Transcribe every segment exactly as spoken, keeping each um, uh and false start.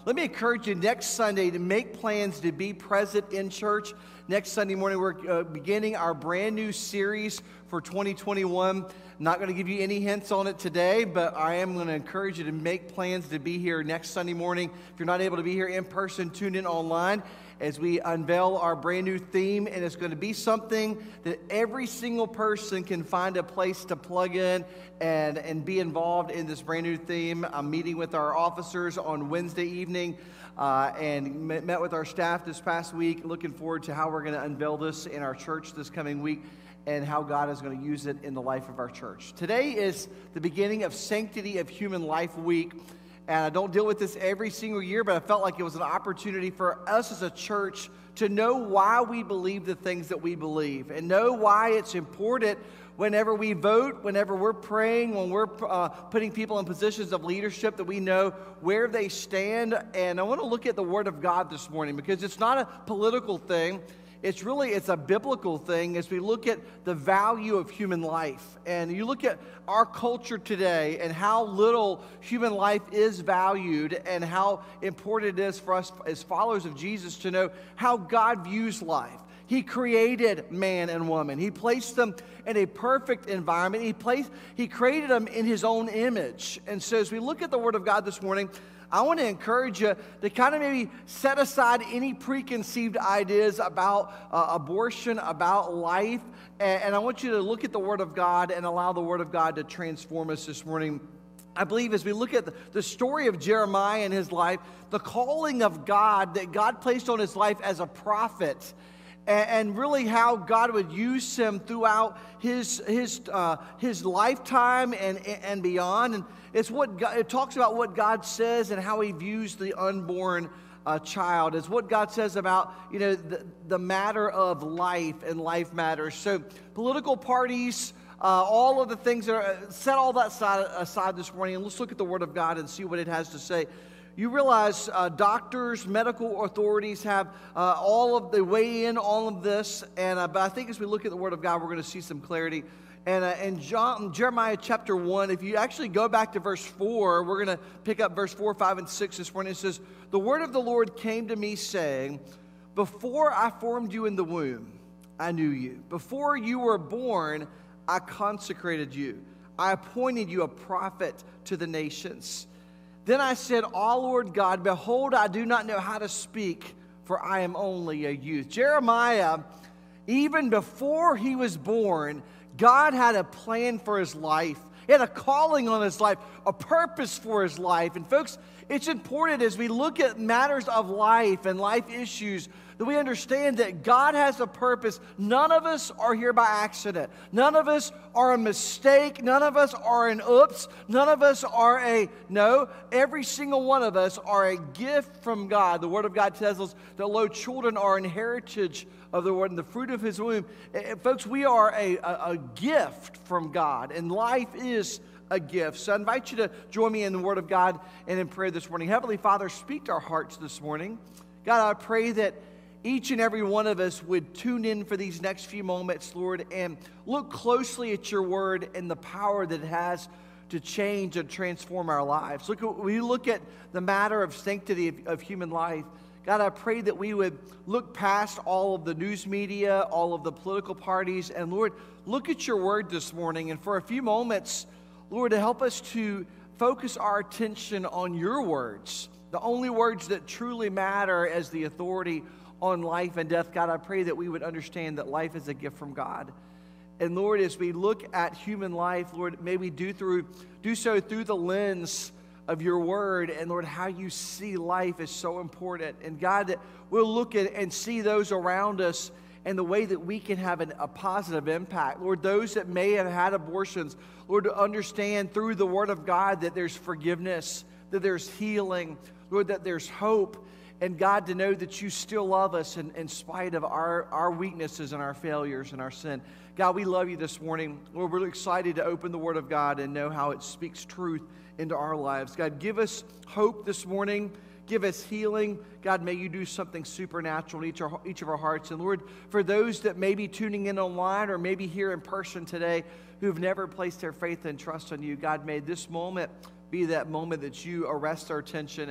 let me encourage you next Sunday to make plans to be present in church. Next Sunday morning, we're uh, beginning our brand new series for twenty twenty-one. Not going to give you any hints on it today, but I am going to encourage you to make plans to be here next Sunday morning. If you're not able to be here in person, tune in online as we unveil our brand new theme, and it's going to be something that every single person can find a place to plug in and, and be involved in this brand new theme. I'm meeting with our officers on Wednesday evening uh, and met with our staff this past week. Looking forward to how we're going to unveil this in our church this coming week and how God is going to use it in the life of our church. Today is the beginning of Sanctity of Human Life Week. And I don't deal with this every single year, but I felt like it was an opportunity for us as a church to know why we believe the things that we believe and know why it's important whenever we vote, whenever we're praying, when we're uh, putting people in positions of leadership, that we know where they stand. And I want to look at the Word of God this morning because it's not a political thing. It's really, it's a biblical thing as we look at the value of human life. And you look at our culture today and how little human life is valued and how important it is for us as followers of Jesus to know how God views life. He created man and woman. He placed them in a perfect environment. He placed, He created them in His own image. And so as we look at the Word of God this morning, I want to encourage you to kind of maybe set aside any preconceived ideas about uh, abortion, about life, and, and I want you to look at the Word of God and allow the Word of God to transform us this morning. I believe as we look at the, the story of Jeremiah and his life, the calling of God that God placed on his life as a prophet, and really how God would use him throughout his his uh, his lifetime and and beyond. And it's what God, it talks about what God says and how He views the unborn uh, child. It's what God says about you know the, the matter of life and life matters. So political parties, uh, all of the things that are set all that aside, aside this morning, and let's look at the Word of God and see what it has to say. You realize uh, doctors, medical authorities have uh, all of the weigh in all of this, and uh, but I think as we look at the Word of God, we're going to see some clarity. And uh, in John, Jeremiah chapter one, if you actually go back to verse four, we're going to pick up verse four, five, and six this morning. It says, "The word of the Lord came to me, saying, before I formed you in the womb, I knew you. Before you were born, I consecrated you. I appointed you a prophet to the nations. Then I said, Ah, Lord God, behold, I do not know how to speak, for I am only a youth." Jeremiah, even before he was born, God had a plan for his life. He had a calling on his life, a purpose for his life. And folks, it's important as we look at matters of life and life issues that we understand that God has a purpose. None of us are here by accident. None of us are a mistake. None of us are an oops. None of us are a no. Every single one of us are a gift from God. The Word of God tells us that, lo, children are an heritage of the Word and the fruit of His womb. And folks, we are a, a, a gift from God, and life is a gift. So I invite you to join me in the Word of God and in prayer this morning. Heavenly Father, speak to our hearts this morning. God, I pray that each and every one of us would tune in for these next few moments, Lord, and look closely at your word and the power that it has to change and transform our lives. Look, we look at the matter of sanctity of, of human life. God, I pray that we would look past all of the news media, all of the political parties, and Lord, look at your word this morning. And for a few moments, Lord, to help us to focus our attention on your words, the only words that truly matter as the authority on life and death. God, I pray that we would understand that life is a gift from God. And Lord, as we look at human life, Lord, may we do through do so through the lens of your word. And Lord, how you see life is so important. And God, that we'll look at and see those around us and the way that we can have an, a positive impact. Lord, those that may have had abortions, Lord, to understand through the word of God that there's forgiveness, that there's healing, Lord, that there's hope. And God, to know that you still love us in, in spite of our, our weaknesses and our failures and our sin. God, we love you this morning. We're really excited to open the Word of God and know how it speaks truth into our lives. God, give us hope this morning. Give us healing. God, may you do something supernatural in each, our, each of our hearts. And Lord, for those that may be tuning in online or maybe here in person today who've never placed their faith and trust on you, God, may this moment be that moment that you arrest our attention and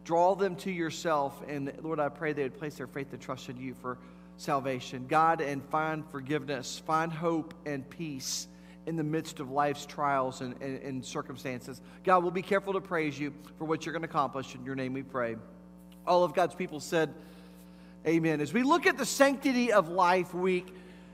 Draw them to yourself, and Lord, I pray they would place their faith and trust in you for salvation. God, and find forgiveness, find hope and peace in the midst of life's trials and, and, and circumstances. God, we'll be careful to praise you for what you're going to accomplish. In your name we pray. All of God's people said, amen. As we look at the Sanctity of Life week,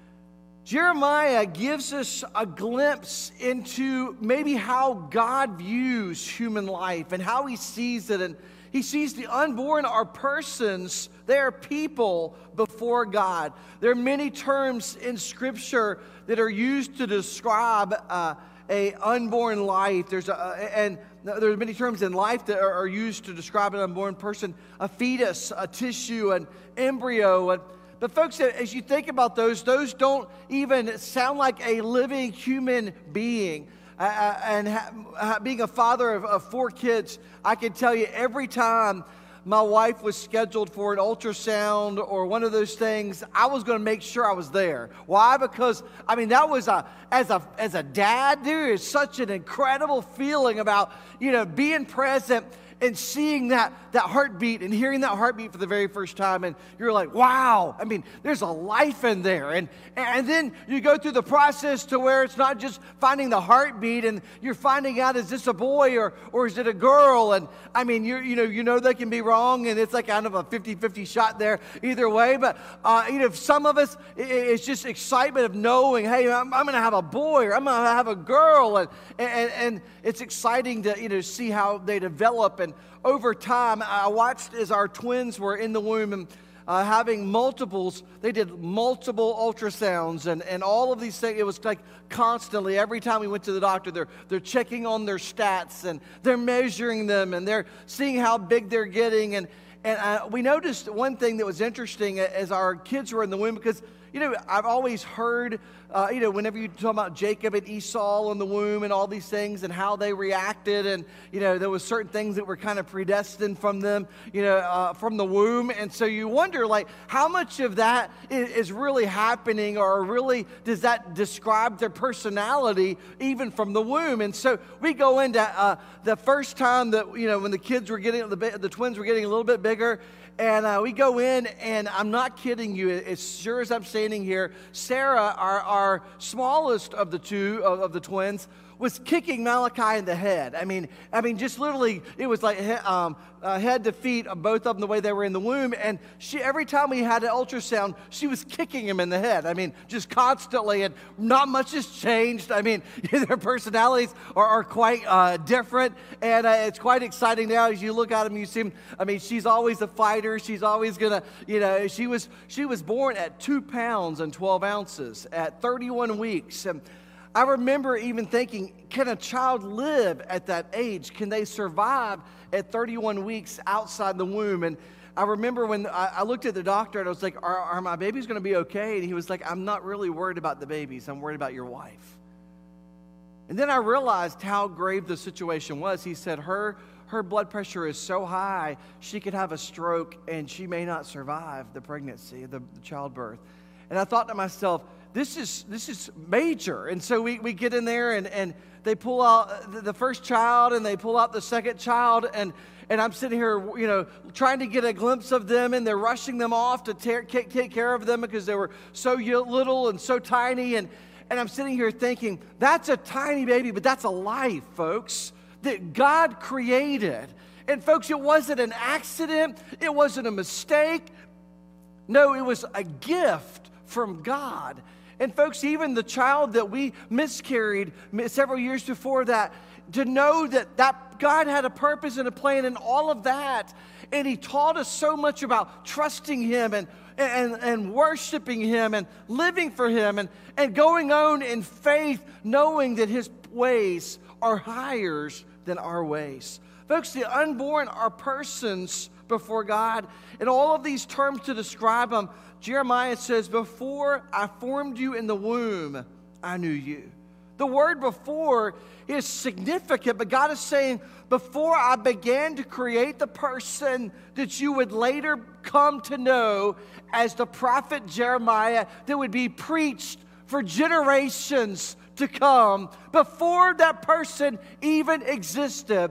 Jeremiah gives us a glimpse into maybe how God views human life and how he sees it. And he sees the unborn are persons, they are people before God. There are many terms in Scripture that are used to describe uh, a unborn life. There's a, and there are many terms in life that are, are used to describe an unborn person: a fetus, a tissue, an embryo. And, but folks, as you think about those, those don't even sound like a living human being. Uh, and ha- being a father of, of four kids, I can tell you every time my wife was scheduled for an ultrasound or one of those things, I was going to make sure I was there. Why? Because, I mean, that was a, as a, as a dad, there is such an incredible feeling about, you know, being present and seeing that, that heartbeat and hearing that heartbeat for the very first time. And you're like, wow, I mean, there's a life in there. And, and then you go through the process to where it's not just finding the heartbeat and you're finding out, is this a boy or, or is it a girl? And I mean, you you know, you know they can be wrong, and it's like kind of a fifty-fifty shot there either way. But, uh, you know, some of us, it's just excitement of knowing, hey, I'm, I'm going to have a boy or I'm going to have a girl. And, and, and it's exciting to, you know, see how they develop. And over time, I watched as our twins were in the womb and uh, having multiples. They did multiple ultrasounds and, and all of these things. It was like constantly, every time we went to the doctor, they're, they're checking on their stats and they're measuring them and they're seeing how big they're getting. And, and uh, we noticed one thing that was interesting as our kids were in the womb, because you know, I've always heard, uh, you know, whenever you talk about Jacob and Esau in the womb and all these things and how they reacted, and, you know, there was certain things that were kind of predestined from them, you know, uh, from the womb. And so you wonder, like, how much of that is, is really happening, or really does that describe their personality even from the womb? And so we go into uh, the first time that, you know, when the kids were getting, the, the twins were getting a little bit bigger. And uh, we go in, and I'm not kidding you, as sure as I'm standing here, Sarah, our, our smallest of the two, of, of the twins, was kicking Malachi in the head. I mean, I mean, just literally, it was like um, uh, head to feet, both of them the way they were in the womb. And she, every time we had an ultrasound, she was kicking him in the head. I mean, just constantly, and not much has changed. I mean, their personalities are, are quite uh, different, and uh, it's quite exciting now as you look at them. You see them. I mean, she's always a fighter. She's always gonna, you know, she was she was born at two pounds and twelve ounces at thirty-one weeks. And I remember even thinking, can a child live at that age? Can they survive at thirty-one weeks outside the womb? And I remember when I, I looked at the doctor and I was like, are, are my babies going to be okay? And he was like, I'm not really worried about the babies. I'm worried about your wife. And then I realized how grave the situation was. He said, her, her blood pressure is so high, she could have a stroke and she may not survive the pregnancy, the, the childbirth. And I thought to myself, This is this is major. And so we, we get in there and, and they pull out the first child and they pull out the second child. And, and I'm sitting here, you know, trying to get a glimpse of them, and they're rushing them off to tear, take, take care of them because they were so little and so tiny. And, and I'm sitting here thinking, that's a tiny baby, but that's a life, folks, that God created. And folks, it wasn't an accident. It wasn't a mistake. No, it was a gift from God. And folks, even the child that we miscarried several years before that, to know that, that God had a purpose and a plan in all of that. And He taught us so much about trusting Him and, and, and worshiping Him and living for Him and, and going on in faith, knowing that His ways are higher than our ways. Folks, the unborn are persons before God. And all of these terms to describe them, Jeremiah says, before I formed you in the womb, I knew you. The word before is significant, but God is saying, before I began to create the person that you would later come to know as the prophet Jeremiah, that would be preached for generations to come, before that person even existed,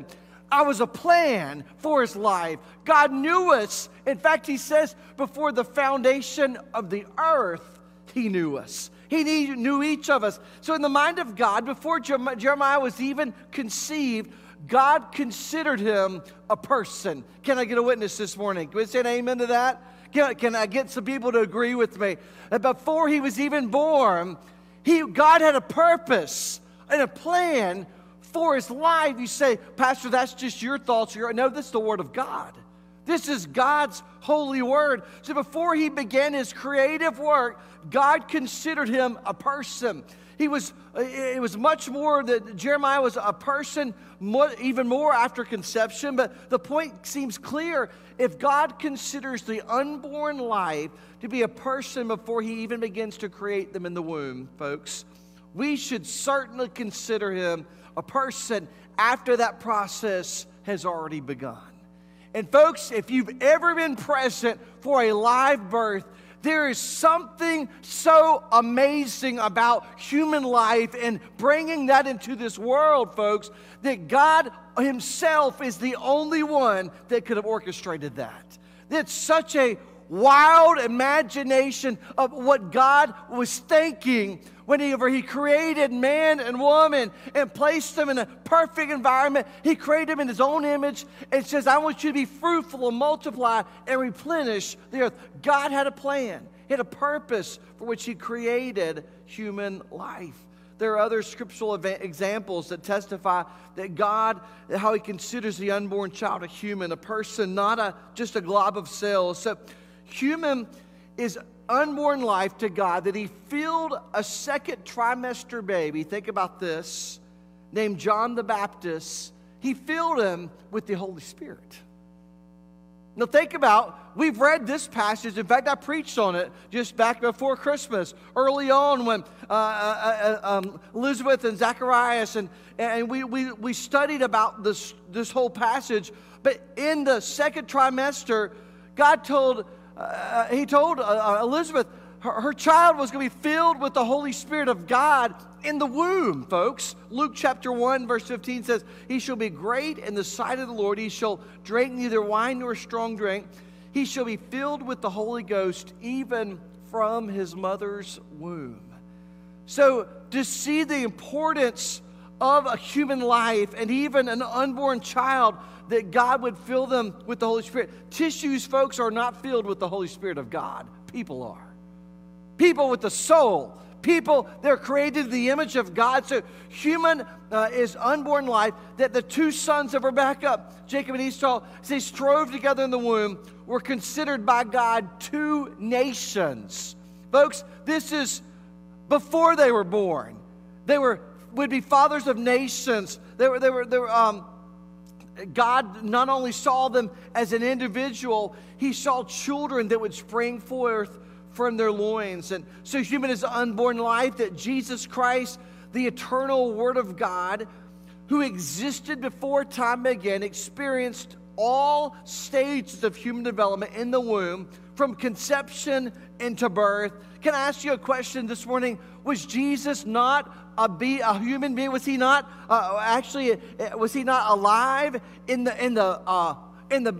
I was a plan for his life. God knew us. In fact, he says, before the foundation of the earth, he knew us. He knew each of us. So in the mind of God, before Jeremiah was even conceived, God considered him a person. Can I get a witness this morning? Can we say an amen to that? Can, can I get some people to agree with me? That before he was even born, he, God had a purpose and a plan for his life. You say, Pastor, that's just your thoughts. No, this is the Word of God. This is God's holy word. So before he began his creative work, God considered him a person. He was, it was much more that Jeremiah was a person, more, even more after conception. But the point seems clear. If God considers the unborn life to be a person before he even begins to create them in the womb, folks, we should certainly consider him a person after that process has already begun. And folks, if you've ever been present for a live birth, there is something so amazing about human life and bringing that into this world, folks, that God himself is the only one that could have orchestrated that. It's such a wild imagination of what God was thinking whenever he created man and woman and placed them in a perfect environment. He created them in his own image and says, I want you to be fruitful and multiply and replenish the earth. God had a plan. He had a purpose for which he created human life. There are other scriptural examples that testify that God, how he considers the unborn child a human, a person, not a just a glob of cells. So human is unborn life to God, that he filled a second trimester baby, think about this, named John the Baptist. He filled him with the Holy Spirit. Now think about, we've read this passage. In fact, I preached on it just back before Christmas, early on when uh, uh, uh, um, Elizabeth and Zacharias, and, and we, we, we studied about this, this whole passage. But in the second trimester, God told Uh, he told uh, Elizabeth her, her child was going to be filled with the Holy Spirit of God in the womb, folks. Luke chapter one, verse fifteen says, he shall be great in the sight of the Lord. He shall drink neither wine nor strong drink. He shall be filled with the Holy Ghost even from his mother's womb. So to see the importance of a human life and even an unborn child, that God would fill them with the Holy Spirit. Tissues, folks, are not filled with the Holy Spirit of God. People are. People with the soul. People, they're created in the image of God. So human uh, is unborn life, that the two sons of Rebekah, Jacob and Esau, as they strove together in the womb, were considered by God two nations. Folks, this is before they were born. They were would be fathers of nations. They were, they were, they were, um, God not only saw them as an individual, he saw children that would spring forth from their loins. And so human is unborn life, that Jesus Christ, the eternal Word of God, who existed before time began, experienced all stages of human development in the womb, from conception into birth. Can I ask you a question this morning? Was Jesus not a, be, a human being? Was he not uh, actually? Was he not alive in the in the uh, in the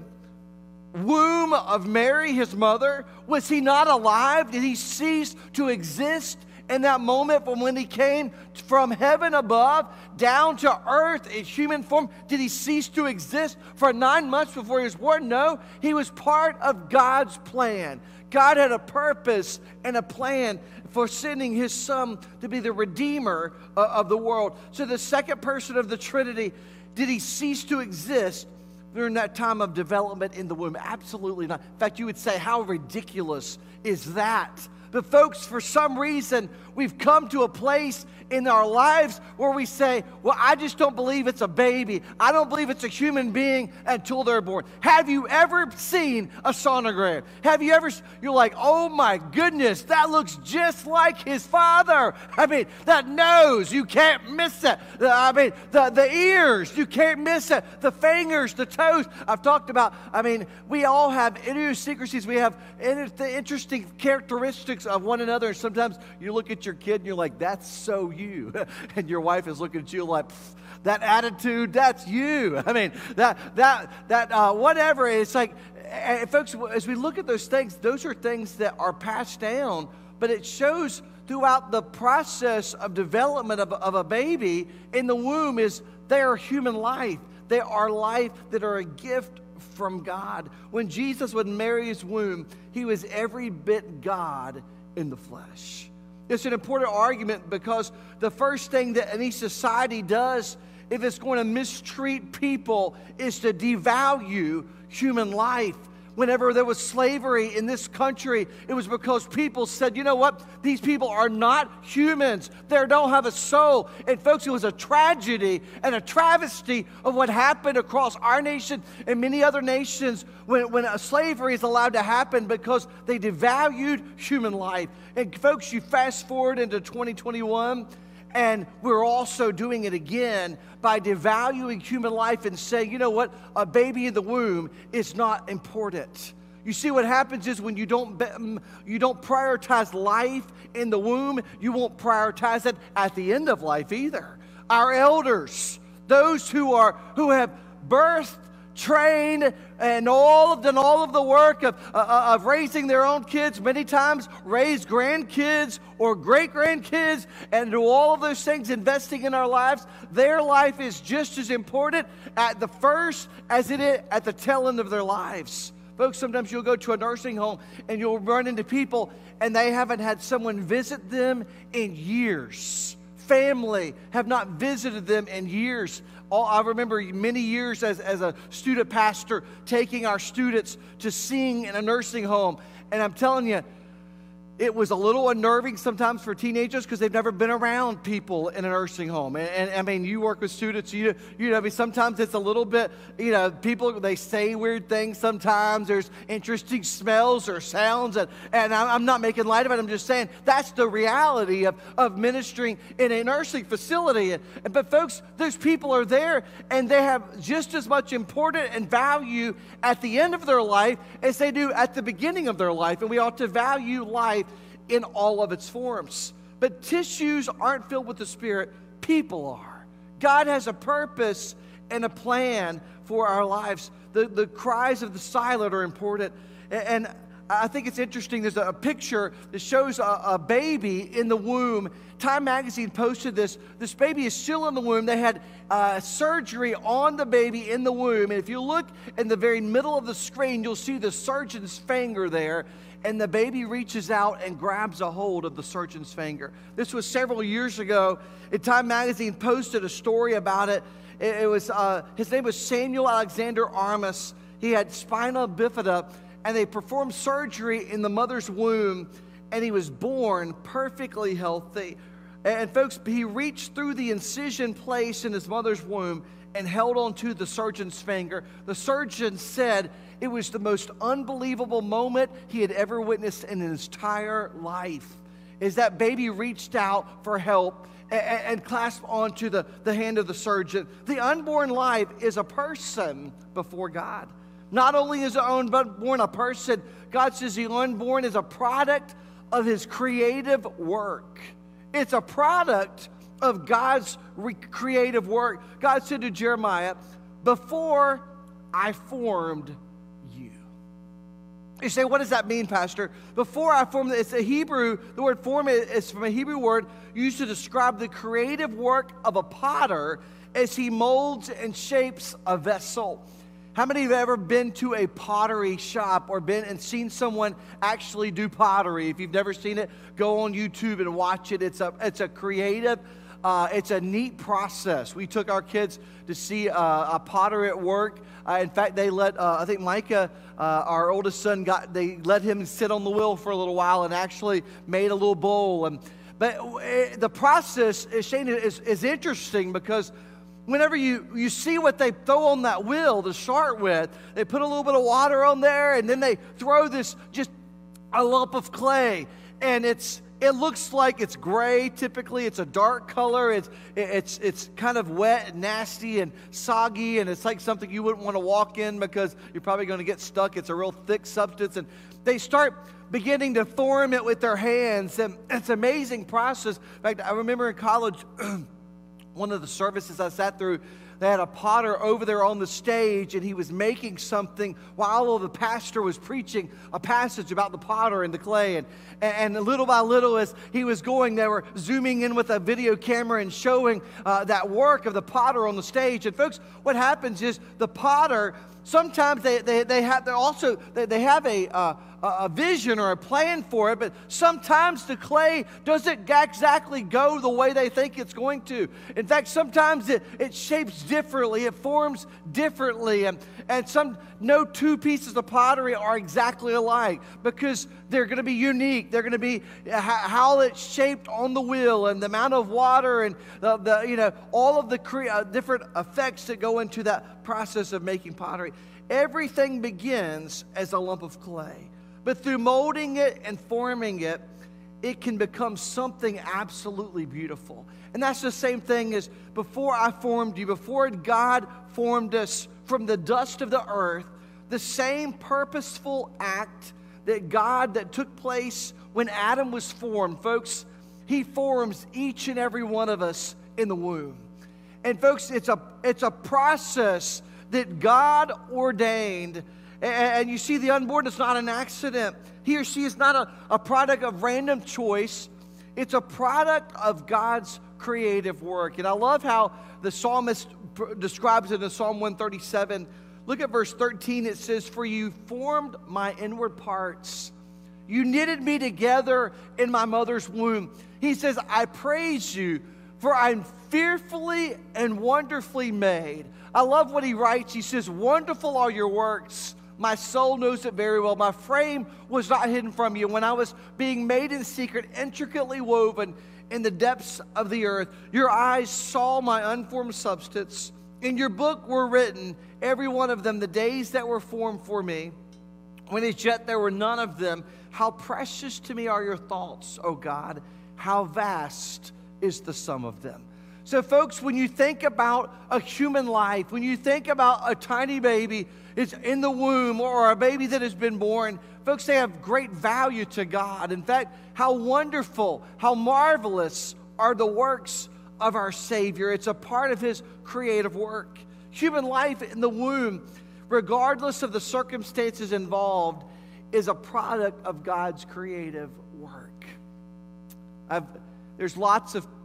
womb of Mary, his mother? Was he not alive? Did he cease to exist in that moment from when he came from heaven above down to earth in human form? Did he cease to exist for nine months before he was born? No, he was part of God's plan. God had a purpose and a plan for sending his son to be the redeemer of the world. So the second person of the Trinity, did he cease to exist during that time of development in the womb? Absolutely not. In fact, you would say, how ridiculous is that? But folks, for some reason, we've come to a place in our lives where we say, well, I just don't believe it's a baby. I don't believe it's a human being until they're born. Have you ever seen a sonogram? Have you ever, you're like, oh my goodness, that looks just like his father. I mean, that nose, you can't miss it. I mean, the, the ears, you can't miss it. The fingers, the toes. I've talked about, I mean, we all have idiosyncrasies. We have interesting characteristics of one another. Sometimes you look at your kid and you're like, that's so you. And your wife is looking at you like, that attitude, that's you. I mean, that, that, that uh, whatever. It's like, and folks, as we look at those things, those are things that are passed down, but it shows throughout the process of development of, of a baby in the womb is they are human life. They are life that are a gift from God. When Jesus was in Mary's womb, he was every bit God in the flesh. It's an important argument because the first thing that any society does if it's going to mistreat people is to devalue human life. Whenever there was slavery in this country, it was because people said, you know what? These people are not humans. They don't have a soul. And folks, it was a tragedy and a travesty of what happened across our nation and many other nations when, when a slavery is allowed to happen because they devalued human life. And folks, you fast forward into twenty twenty-one, and we're also doing it again by devaluing human life and saying, you know what, a baby in the womb is not important. You see, what happens is when you don't you don't prioritize life in the womb, you won't prioritize it at the end of life either. Our elders, those who are who have birthed, trained, and all of done all of the work of, uh, of raising their own kids, many times raised grandkids or great-grandkids, and do all of those things, investing in our lives. Their life is just as important at the first as it is at the tail end of their lives. Folks, sometimes you'll go to a nursing home and you'll run into people and they haven't had someone visit them in years. Family have not visited them in years. All, I remember many years as, as a student pastor taking our students to sing in a nursing home. And I'm telling you, it was a little unnerving sometimes for teenagers because they've never been around people in a nursing home. And, and I mean, you work with students, you, you know, I mean, sometimes it's a little bit, you know, people, they say weird things sometimes. There's interesting smells or sounds. And, and I'm not making light of it. I'm just saying that's the reality of, of ministering in a nursing facility. And, but folks, those people are there and they have just as much importance and value at the end of their life as they do at the beginning of their life. And we ought to value life in all of its forms. But tissues aren't filled with the Spirit, people are. God has a purpose and a plan for our lives. The, the cries of the silent are important. And I think it's interesting, there's a picture that shows a, a baby in the womb. Time Magazine posted this. This baby is still in the womb. They had uh, surgery on the baby in the womb. And if you look in the very middle of the screen, you'll see the surgeon's finger there. And the baby reaches out and grabs a hold of the surgeon's finger. This was several years ago. And Time Magazine posted a story about it. It, it was uh, his name was Samuel Alexander Armas. He had spina bifida, and they performed surgery in the mother's womb, and he was born perfectly healthy. And, and folks, he reached through the incision place in his mother's womb and held onto the surgeon's finger. The surgeon said it was the most unbelievable moment he had ever witnessed in his entire life. As that baby reached out for help and, and clasped onto the, the hand of the surgeon. The unborn life is a person before God. Not only is the unborn a person, God says the unborn is a product of his creative work. It's a product of God's re- creative work. God said to Jeremiah, before I formed you. You say, what does that mean, Pastor? Before I formed, it's a Hebrew, the word form is from a Hebrew word used to describe the creative work of a potter as he molds and shapes a vessel. How many have ever been to a pottery shop or been and seen someone actually do pottery? If you've never seen it, go on YouTube and watch it. It's a, it's a creative, uh, it's a neat process. We took our kids to see uh, a potter at work. Uh, in fact, they let, uh, I think Micah, uh, our oldest son, got they let him sit on the wheel for a little while and actually made a little bowl. And But uh, the process, Shane, is, is interesting because whenever you, you see what they throw on that wheel to start with, they put a little bit of water on there, and then they throw this, just a lump of clay. And it's it looks like it's gray. Typically, it's a dark color. It's, it's, it's kind of wet and nasty and soggy, and it's like something you wouldn't want to walk in because you're probably going to get stuck. It's a real thick substance. And they start beginning to form it with their hands, and it's an amazing process. In fact, I remember in college, One of the services I sat through, they had a potter over there on the stage, and he was making something while the pastor was preaching a passage about the potter and the clay. And, and little by little, as he was going, they were zooming in with a video camera and showing uh, that work of the potter on the stage. And folks, what happens is the potter, sometimes they, they, they have they also they, they have a, uh, a vision or a plan for it, but sometimes the clay doesn't exactly go the way they think it's going to. In fact, sometimes it, it shapes differently, it forms differently, and, and some no two pieces of pottery are exactly alike because they're going to be unique. They're going to be how it's shaped on the wheel and the amount of water and the, the you know all of the cre- uh, different effects that go into that process of making pottery. Everything begins as a lump of clay. But through molding it and forming it, it can become something absolutely beautiful. And that's the same thing as before I formed you, before God formed us from the dust of the earth, the same purposeful act that God, that took place when Adam was formed, folks, he forms each and every one of us in the womb. And folks, it's a, it's a process that God ordained. And you see, the unborn is not an accident. He or she is not a, a product of random choice. It's a product of God's creative work. And I love how the psalmist describes it in Psalm one thirty-seven. Look at verse thirteen. It says, "For you formed my inward parts. You knitted me together in my mother's womb." He says, "I praise you, for I'm fearfully and wonderfully made." I love what he writes. He says, "Wonderful are your works. My soul knows it very well. My frame was not hidden from you when I was being made in secret, intricately woven in the depths of the earth. Your eyes saw my unformed substance. In your book were written, every one of them, the days that were formed for me, when as yet there were none of them. How precious to me are your thoughts, O God. How vast is the sum of them." So folks, when you think about a human life, when you think about a tiny baby is in the womb or a baby that has been born, folks, they have great value to God. In fact, how wonderful, how marvelous are the works of our Savior. It's a part of His creative work. Human life in the womb, regardless of the circumstances involved, is a product of God's creative work. I've, there's lots of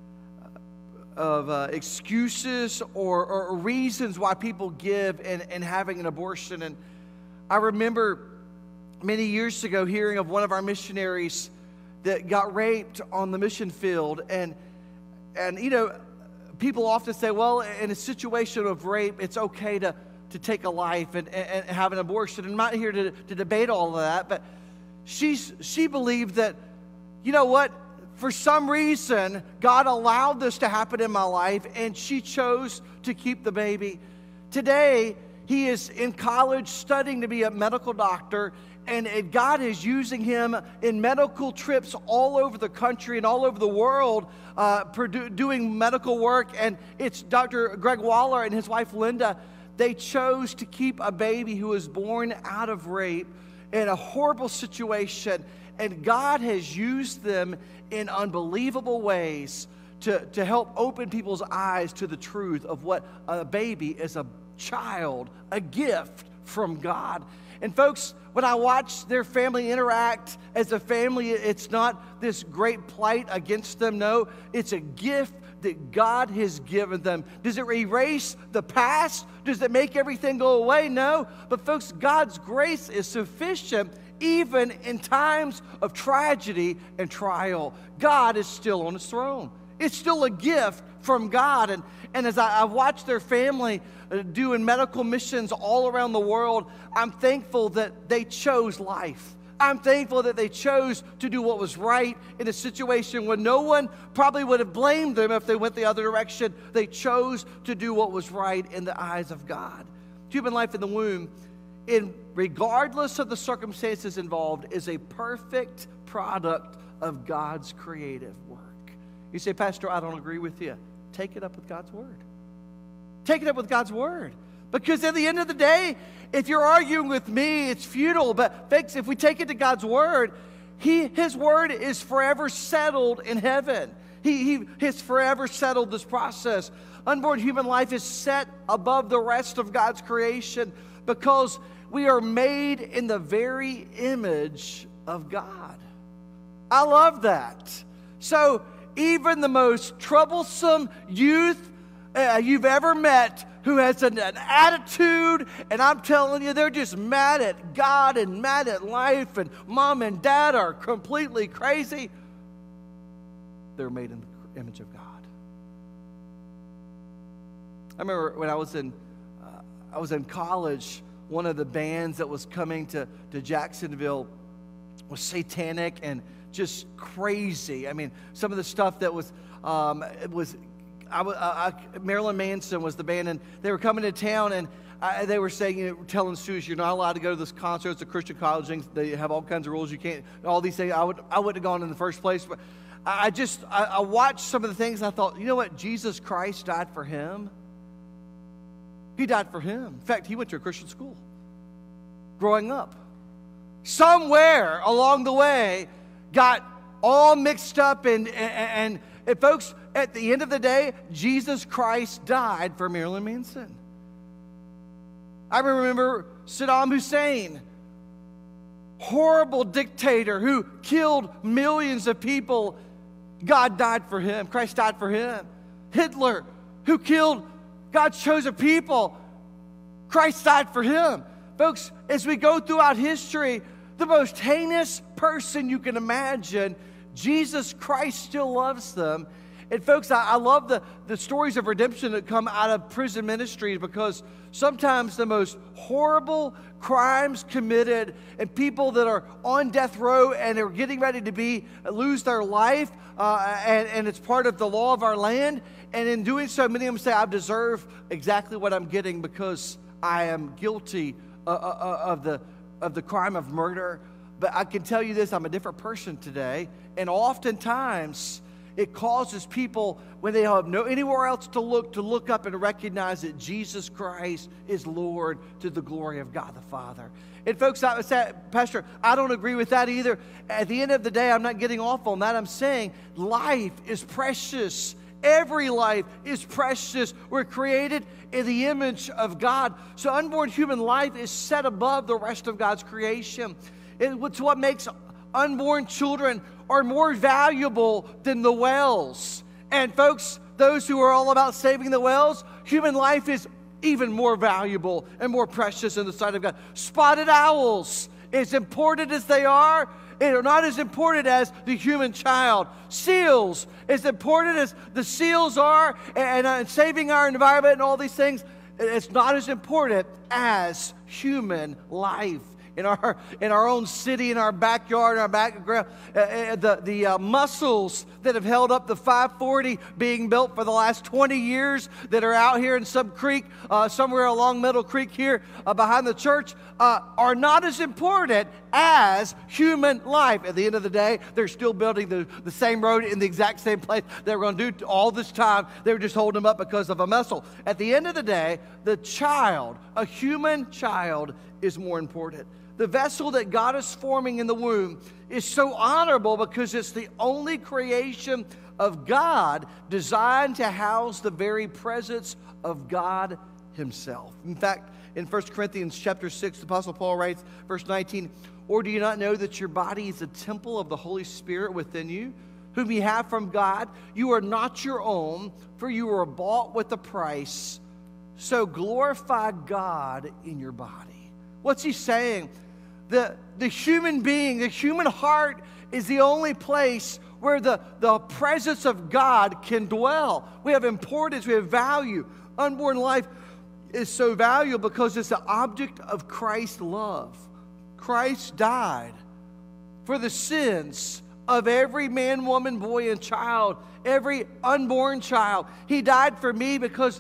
of uh, excuses or, or reasons why people give in, in having an abortion. And I remember many years ago hearing of one of our missionaries that got raped on the mission field. And, and you know, people often say, well, in a situation of rape, it's okay to, to take a life and, and, and have an abortion. And I'm not here to, to debate all of that, but she's, she believed that, you know what, for some reason, God allowed this to happen in my life, and she chose to keep the baby. Today, he is in college studying to be a medical doctor, and God is using him in medical trips all over the country and all over the world, uh, doing medical work. And it's Doctor Greg Waller and his wife Linda. They chose to keep a baby who was born out of rape in a horrible situation, and God has used them in unbelievable ways to, to help open people's eyes to the truth of what a baby is, a child, a gift from God. And folks, when I watch their family interact as a family, it's not this great plight against them. No, it's a gift that God has given them. Does it erase the past? Does it make everything go away? No. But folks, God's grace is sufficient even in times of tragedy and trial. God is still on His throne. It's still a gift from God. And, and as I, I watch their family uh, doing medical missions all around the world, I'm thankful that they chose life. I'm thankful that they chose to do what was right in a situation where no one probably would have blamed them if they went the other direction. They chose to do what was right in the eyes of God. Human life in the womb, in regardless of the circumstances involved, is a perfect product of God's creative work. You say, Pastor, I don't agree with you. Take it up with God's word. Take it up with God's word. Because at the end of the day, if you're arguing with me, it's futile. But folks, if we take it to God's word, He, His word is forever settled in heaven. He, he has forever settled this process. Unborn human life is set above the rest of God's creation because we are made in the very image of God. I love that. So even the most troublesome youth uh, you've ever met who has an, an attitude, and I'm telling you, they're just mad at God and mad at life, and mom and dad are completely crazy, they're made in the image of God. I remember when I was in uh, I was in college, one of the bands that was coming to, to Jacksonville was satanic and just crazy. I mean, some of the stuff that was um, it was I, I, Marilyn Manson was the band, and they were coming to town, and I, they were saying, you know, telling students, you're not allowed to go to this concert. It's a Christian college thing. They have all kinds of rules. You can't, all these things. I would, I wouldn't have gone in the first place. But I just, I, I watched some of the things, and I thought, you know what? Jesus Christ died for him. He died for him. In fact, he went to a Christian school growing up. Somewhere along the way, got all mixed up, and, and, and, and folks, at the end of the day, Jesus Christ died for Marilyn Manson. I remember Saddam Hussein, horrible dictator who killed millions of people. God died for him. Christ died for him. Hitler, who killed God's chosen people. Christ died for him. Folks, as we go throughout history, the most heinous person you can imagine, Jesus Christ still loves them. And folks, I, I love the, the stories of redemption that come out of prison ministries, because sometimes the most horrible crimes committed and people that are on death row and are getting ready to be lose their life, uh, and, and it's part of the law of our land. And in doing so, many of them say, I deserve exactly what I'm getting because I am guilty uh, uh, of the of the crime of murder. But I can tell you this, I'm a different person today, and oftentimes it causes people, when they have no anywhere else to look, to look up and recognize that Jesus Christ is Lord, to the glory of God the Father. And folks, I say, Pastor, I don't agree with that either. At the end of the day, I'm not getting off on that. I'm saying life is precious. Every life is precious. We're created in the image of God. So unborn human life is set above the rest of God's creation. It's what makes unborn children are more valuable than the whales. And folks, those who are all about saving the whales, human life is even more valuable and more precious in the sight of God. Spotted owls, as important as they are, are not as important as the human child. Seals, as important as the seals are, and, and saving our environment and all these things, it's not as important as human life. In our in our own city, in our backyard, in our background, uh, uh, the the uh, mussels that have held up the five forty being built for the last twenty years, that are out here in some creek, uh, somewhere along Middle Creek here uh, behind the church, uh, are not as important as human life. At the end of the day, they're still building the, the same road in the exact same place they were going to do all this time. They were just holding them up because of a mussel. At the end of the day, the child, a human child, is more important. The vessel that God is forming in the womb is so honorable because it's the only creation of God designed to house the very presence of God himself. In fact, in First Corinthians chapter six, the Apostle Paul writes, verse nineteen, or do you not know that your body is a temple of the Holy Spirit within you, whom you have from God? You are not your own, for you were bought with a price. So glorify God in your body. What's he saying? The, the human being, the human heart is the only place where the, the presence of God can dwell. We have importance, we have value. Unborn life is so valuable because it's the object of Christ's love. Christ died for the sins of every man, woman, boy, and child, every unborn child. He died for me because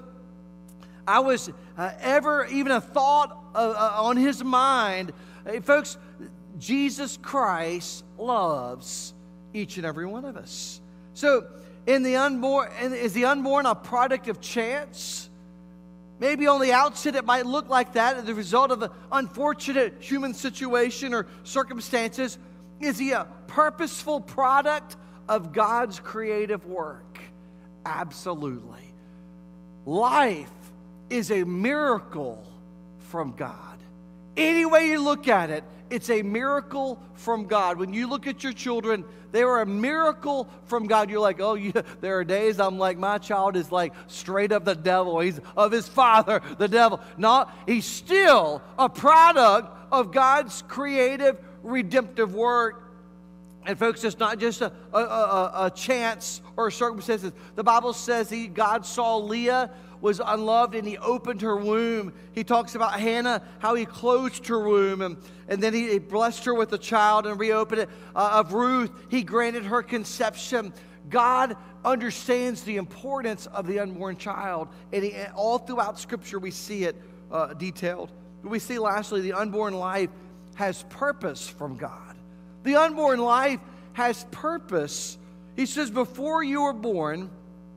I was uh, ever even a thought of, uh, on his mind. Hey, folks, Jesus Christ loves each and every one of us. So, in the unborn, is the unborn a product of chance? Maybe on the outset it might look like that as a result of an unfortunate human situation or circumstances. Is he a purposeful product of God's creative work? Absolutely. Life is a miracle from God. Any way you look at it, it's a miracle from God. When you look at your children, they are a miracle from God. You're like, oh, yeah, there are days I'm like, my child is like straight up the devil. He's of his father, the devil. No, he's still a product of God's creative, redemptive work. And folks, it's not just a, a, a, a chance or circumstances. The Bible says he, God saw Leah was unloved and he opened her womb. He talks about Hannah, how he closed her womb, and, and then he, he blessed her with a child and reopened it. Uh, of Ruth, he granted her conception. God understands the importance of the unborn child, and, he, and all throughout Scripture we see it uh, detailed. We see lastly, the unborn life has purpose from God. The unborn life has purpose. He says, before you were born,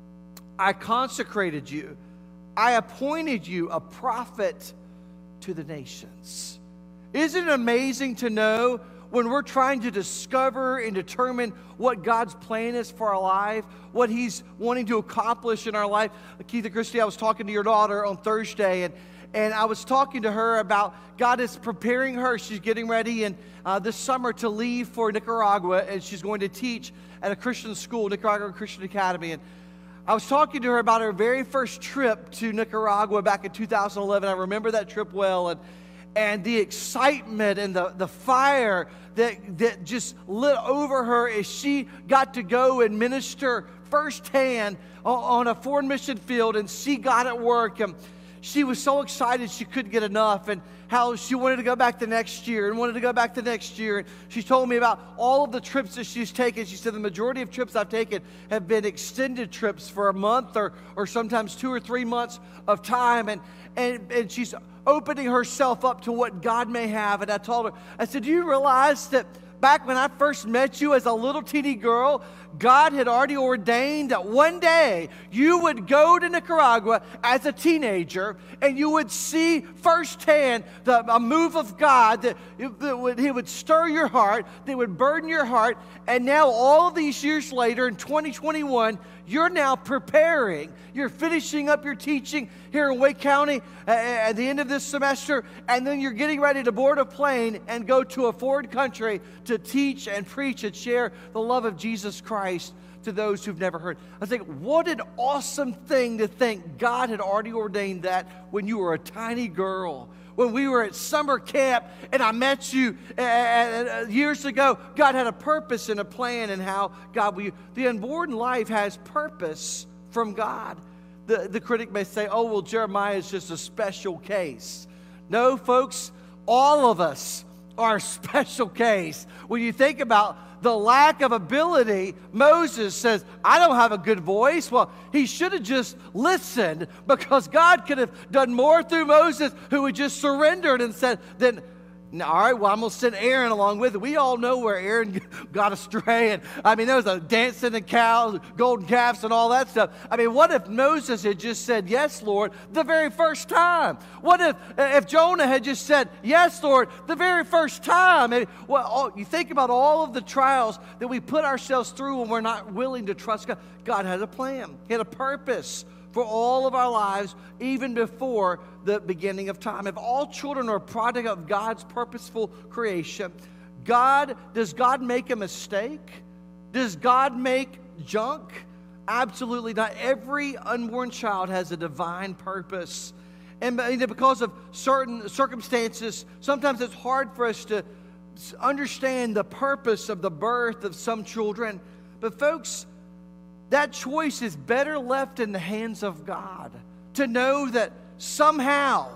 I consecrated you. I appointed you a prophet to the nations. Isn't it amazing to know when we're trying to discover and determine what God's plan is for our life, what He's wanting to accomplish in our life? Keith and Christy, I was talking to your daughter on Thursday, and And I was talking to her about God is preparing her. She's getting ready and uh, this summer to leave for Nicaragua, and she's going to teach at a Christian school, Nicaragua Christian Academy. And I was talking to her about her very first trip to Nicaragua back in two thousand eleven. I remember that trip well, and and the excitement and the, the fire that, that just lit over her as she got to go and minister firsthand on, on a foreign mission field and see God at work. And she was so excited she couldn't get enough, and how she wanted to go back the next year and wanted to go back the next year. And she told me about all of the trips that she's taken. She said the majority of trips I've taken have been extended trips for a month or, or sometimes two or three months of time. And, and, and she's opening herself up to what God may have. And I told her, I said, do you realize that back when I first met you as a little teeny girl, God had already ordained that one day you would go to Nicaragua as a teenager and you would see firsthand the, a move of God that, that would, He would stir your heart, that would burden your heart. And now all of these years later in twenty twenty-one, you're now preparing. You're finishing up your teaching here in Wake County at the end of this semester, and then you're getting ready to board a plane and go to a foreign country to teach and preach and share the love of Jesus Christ to those who've never heard. I was like, what an awesome thing to think God had already ordained that when you were a tiny girl. When we were at summer camp and I met you uh, uh, years ago, God had a purpose and a plan, and how God will. The unborn life has purpose from God. The, the critic may say, oh, well, Jeremiah is just a special case. No, folks, all of us are a special case. When you think about the lack of ability, Moses says, I don't have a good voice. Well, he should have just listened, because God could have done more through Moses, who had just surrendered and said, then, all right, well, I'm going to send Aaron along with it. We all know where Aaron got astray. And I mean, there was a dancing and cows, golden calves and all that stuff. I mean, what if Moses had just said, yes, Lord, the very first time? What if if Jonah had just said, yes, Lord, the very first time? And, well, all, you think about all of the trials that we put ourselves through when we're not willing to trust God. God had a plan. He had a purpose for all of our lives, even before the beginning of time. If all children are a product of God's purposeful creation, God, does God make a mistake? Does God make junk? Absolutely not. Every unborn child has a divine purpose. And because of certain circumstances, sometimes it's hard for us to understand the purpose of the birth of some children. But folks, that choice is better left in the hands of God, to know that somehow,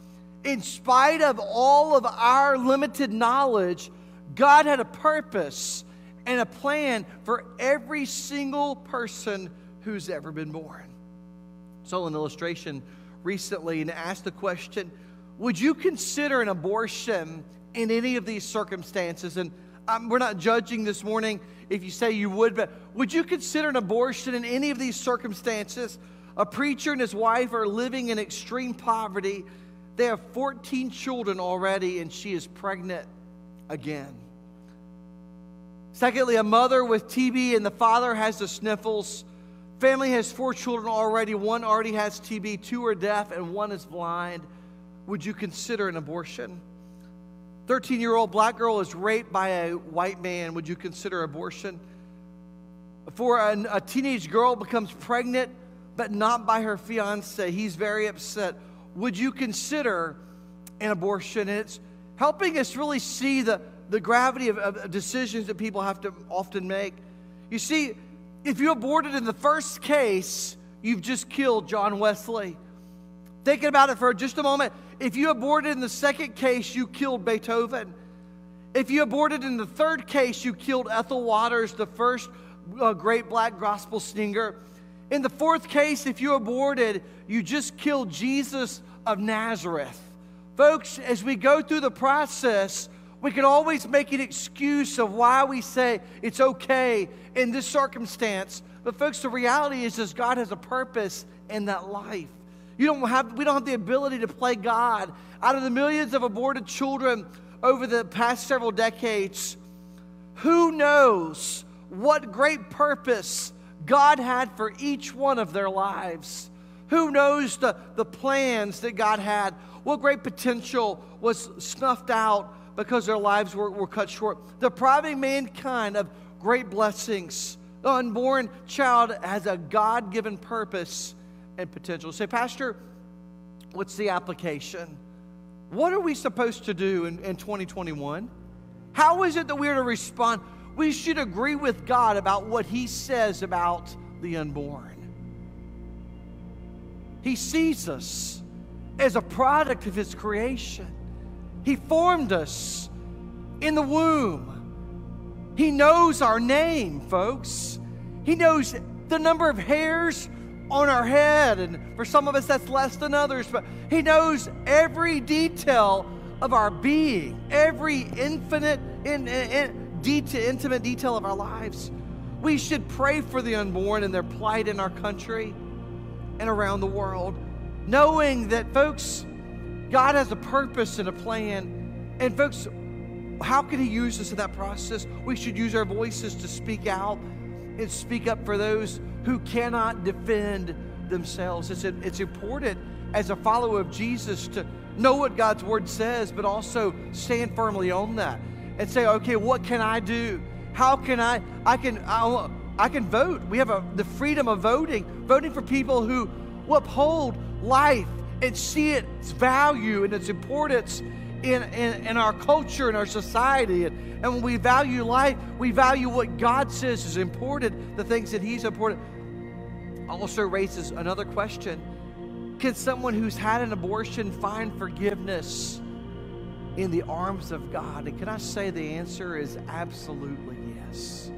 in spite of all of our limited knowledge, God had a purpose and a plan for every single person who's ever been born. So an illustration recently and asked the question, would you consider an abortion in any of these circumstances? And um, we're not judging this morning if you say you would, but would you consider an abortion in any of these circumstances? A preacher and his wife are living in extreme poverty. They have fourteen children already, and she is pregnant again. Secondly, a mother with T B and the father has the sniffles. Family has four children already. One already has T B, two are deaf, and one is blind. Would you consider an abortion? thirteen-year-old black girl is raped by a white man. Would you consider abortion? For a, a teenage girl becomes pregnant, but not by her fiance. He's very upset. Would you consider an abortion? And it's helping us really see the, the gravity of, of decisions that people have to often make. You see, if you aborted in the first case, you've just killed John Wesley. Thinking about it for just a moment, if you aborted in the second case, you killed Beethoven. If you aborted in the third case, you killed Ethel Waters, the first uh, great black gospel singer. In the fourth case, if you aborted, you just killed Jesus of Nazareth. Folks, as we go through the process, we can always make an excuse of why we say it's okay in this circumstance. But folks, the reality is, is God has a purpose in that life. You don't have, we don't have the ability to play God. Out of the millions of aborted children over the past several decades, who knows what great purpose God had for each one of their lives? Who knows the, the plans that God had? What great potential was snuffed out because their lives were, were cut short? Depriving mankind of great blessings. The unborn child has a God-given purpose and potential. Say, Pastor, what's the application? What are we supposed to do in, in twenty twenty-one? How is it that we are to respond? We should agree with God about what He says about the unborn. He sees us as a product of His creation. He formed us in the womb. He knows our name, folks. He knows the number of hairs on our head, and for some of us that's less than others, but He knows every detail of our being, every infinite, in, in, in detail, intimate detail of our lives. We should pray for the unborn and their plight in our country and around the world, knowing that, folks, God has a purpose and a plan. And folks, how can He use us in that process? We should use our voices to speak out and speak up for those who cannot defend themselves. It's, it's important as a follower of Jesus to know what God's Word says, but also stand firmly on that and say, okay, what can I do? How can I, I can, I, I can vote. We have a, the freedom of voting, voting for people who will uphold life and see its value and its importance in, in, in our culture and our society. And, and when we value life, we value what God says is important, the things that He's important. Also raises another question. Can someone who's had an abortion find forgiveness in the arms of God? And can I say the answer is absolutely yes.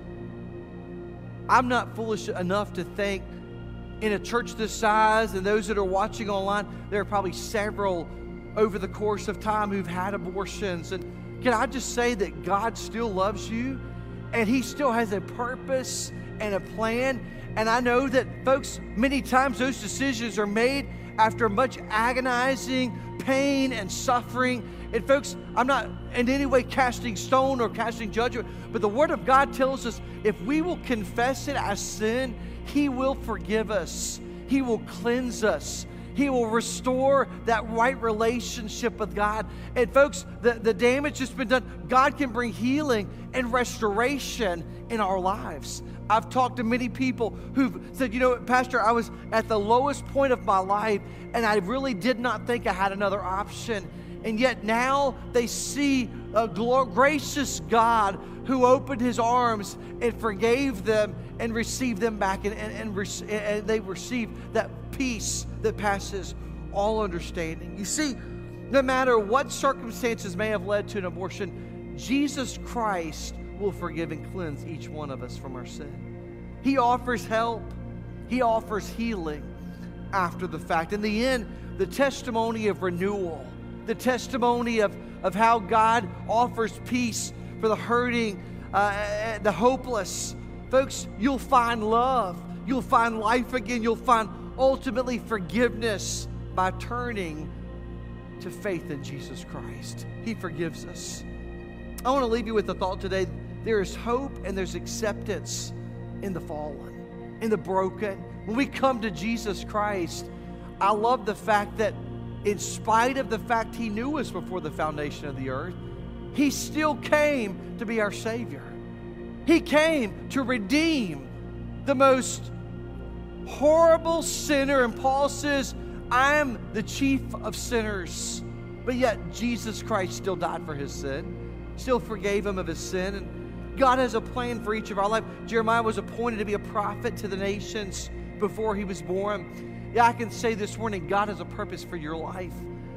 I'm not foolish enough to think in a church this size, and those that are watching online, there are probably several over the course of time who've had abortions. And can I just say that God still loves you, and He still has a purpose and a plan? And I know that, folks, many times those decisions are made after much agonizing pain and suffering. And folks, I'm not in any way casting stone or casting judgment, but the Word of God tells us if we will confess it as sin, He will forgive us. He will cleanse us. He will restore that right relationship with God. And folks, the, the damage that's been done, God can bring healing and restoration in our lives. I've talked to many people who've said, you know, Pastor, I was at the lowest point of my life, and I really did not think I had another option. And yet now they see a gracious God who opened His arms and forgave them and received them back, and, and, and, rec- and they received that peace that passes all understanding. You see, no matter what circumstances may have led to an abortion, Jesus Christ will forgive and cleanse each one of us from our sin. He offers help. He offers healing after the fact. In the end, the testimony of renewal, the testimony of, of how God offers peace for the hurting, uh, the hopeless. Folks, you'll find love. You'll find life again. You'll find ultimately forgiveness by turning to faith in Jesus Christ. He forgives us. I want to leave you with the thought today there is hope and there's acceptance in the fallen, in the broken. When we come to Jesus Christ, I love the fact that in spite of the fact He knew us before the foundation of the earth, He still came to be our Savior. He came to redeem the most horrible sinner. And Paul says, I am the chief of sinners. But yet Jesus Christ still died for his sin, still forgave him of his sin. And God has a plan for each of our life. Jeremiah was appointed to be a prophet to the nations before he was born. Yeah, I can say this morning, God has a purpose for your life.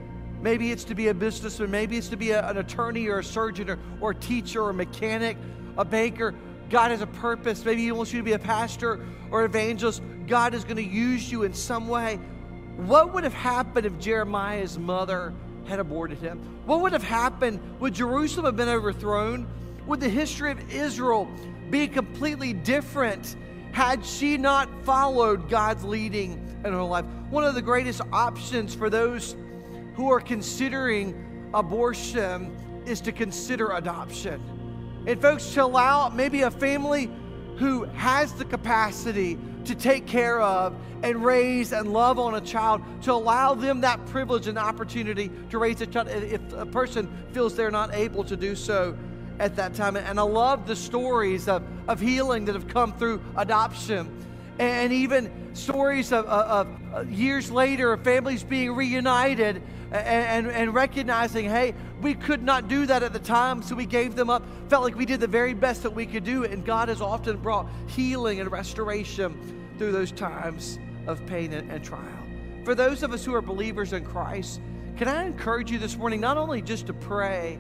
Maybe it's to be a businessman. Maybe it's to be a, an attorney or a surgeon or, or a teacher or a mechanic, a banker. God has a purpose. Maybe He wants you to be a pastor or evangelist. God is going to use you in some way. What would have happened if Jeremiah's mother had aborted him? What would have happened? Would Jerusalem have been overthrown? Would the history of Israel be completely different had she not followed God's leading in her life? One of the greatest options for those who are considering abortion is to consider adoption. And folks, to allow maybe a family who has the capacity to take care of and raise and love on a child, to allow them that privilege and opportunity to raise a child if a person feels they're not able to do so at that time. And I love the stories of, of healing that have come through adoption, and even stories of, of, of years later of families being reunited and, and, and recognizing, hey, we could not do that at the time, so we gave them up. Felt like we did the very best that we could do, and God has often brought healing and restoration through those times of pain and, and trial. For those of us who are believers in Christ, can I encourage you this morning not only just to pray,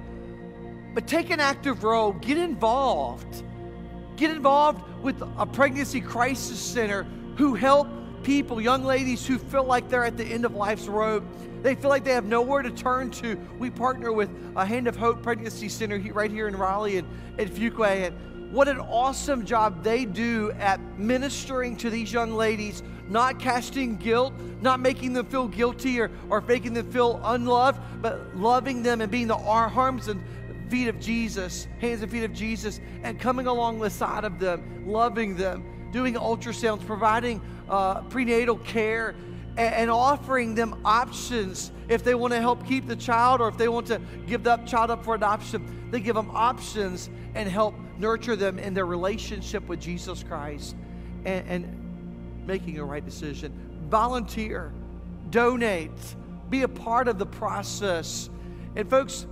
but take an active role. Get involved. Get involved with a pregnancy crisis center who help people, young ladies who feel like they're at the end of life's road. They feel like they have nowhere to turn to. We partner with a Hand of Hope Pregnancy Center right here in Raleigh and, and Fuquay. And what an awesome job they do at ministering to these young ladies, not casting guilt, not making them feel guilty or, or making them feel unloved, but loving them and being the arms and feet of Jesus, hands and feet of Jesus, and coming along the side of them, loving them, doing ultrasounds, providing uh, prenatal care, and, and offering them options if they want to help keep the child or if they want to give that child up for adoption. They give them options and help nurture them in their relationship with Jesus Christ and, and making a right decision. Volunteer, donate, be a part of the process. And folks,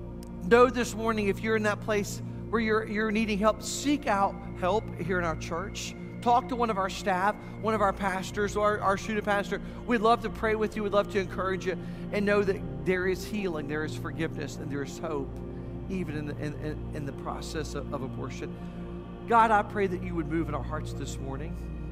know this morning, if you're in that place where you're, you're needing help, seek out help here in our church. Talk to one of our staff, one of our pastors, or our, our student pastor. We'd love to pray with you. We'd love to encourage you, and know that there is healing, there is forgiveness, and there is hope, even in the, in, in the process of, of abortion. God, I pray that you would move in our hearts this morning.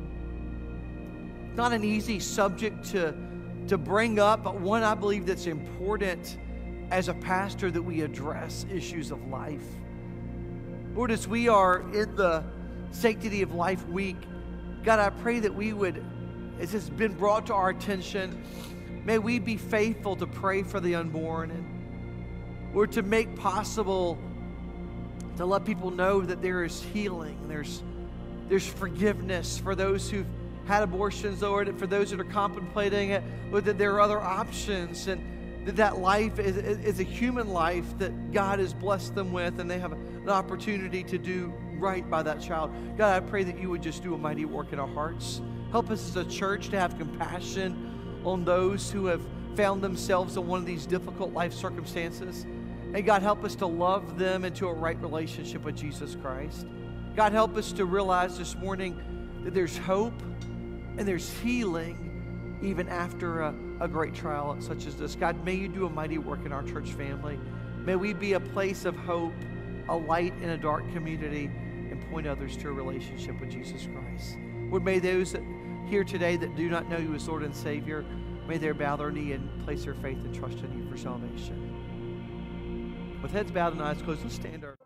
Not an easy subject to, to bring up, but one I believe that's important as a pastor, that we address issues of life. Lord, as we are in the Sanctity of Life week, God, I pray that we would, as it's been brought to our attention, may we be faithful to pray for the unborn, and Lord, to make possible to let people know that there is healing, there's, there's forgiveness for those who've had abortions, Lord, and for those that are contemplating it, Lord, that there are other options, and that that life is, is a human life that God has blessed them with, and they have an opportunity to do right by that child. God, I pray that you would just do a mighty work in our hearts. Help us as a church to have compassion on those who have found themselves in one of these difficult life circumstances. And God, help us to love them into a right relationship with Jesus Christ. God, help us to realize this morning that there's hope and there's healing even after a, a great trial such as this. God, may you do a mighty work in our church family. May we be a place of hope, a light in a dark community, and point others to a relationship with Jesus Christ. Lord, may those that here today that do not know you as Lord and Savior, may they bow their knee and place their faith and trust in you for salvation. With heads bowed and eyes closed, let's stand our